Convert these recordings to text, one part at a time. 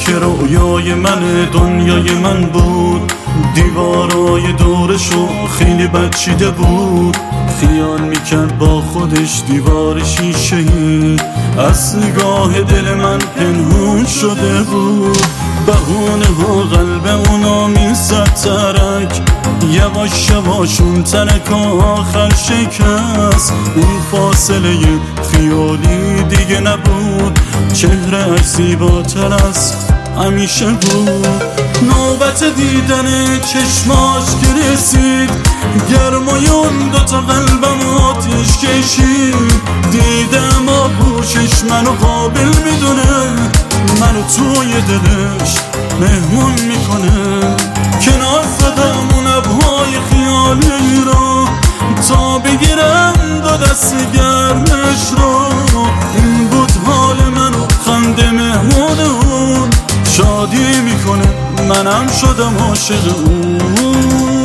که رویای من دنیای من بود، دیوارای دورشو خیلی بچیده بود. خیال میکرد با خودش دیوار شیشه‌ای از نگاه دل من پنهون شده بود. بهونه و قلب اونا میزد ترک، یواش یواش اون ترک آخر شکست. اون فاصله خیالی دیگه نبود، چهره‌اش زیباتر از همیشه بود. نوبت دیدن چشماش که رسید، گرمای اون دوتا قلبم آتیش کشید. دیدم آغوشش منو قابل میدونه، منو توی دلش مهمون میکنه. کنار زدم اون ابرهای خیالی رو تا بگیرم دو دست گرمش رو. این بود حال منو، خنده مهمون اون، شادی میکنه منم شدم عاشق اون.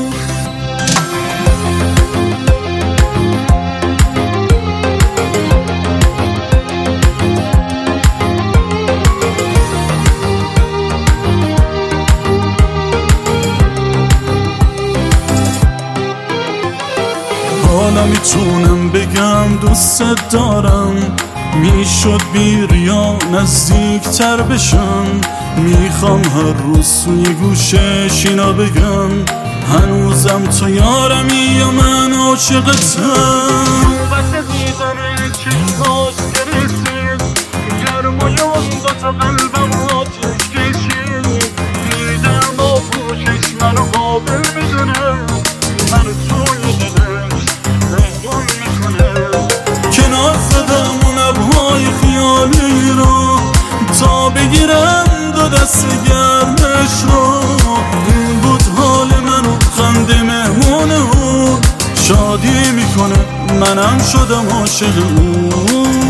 حالا میتونم بگم دوست دارم، میشد بیریا نزدیک تر بشم. میخوام هر روز توی گوشش اینا بگم، هنوزم تو یارمی یا من عاشقتم. نوبت دیدن چشماش که رسید، گرمای اون دوتا قلبم آتیش کشید. دیدم آغوشش منو قابل میدونه، منو توی دلش مهمون میکنه. کنار زدم اون ابرهای خیالی رو تا بگیرم دو دست گرمش رو. این بود حال منو، خنده مهمون اون، شادی میکنه منم شدم عاشق اون.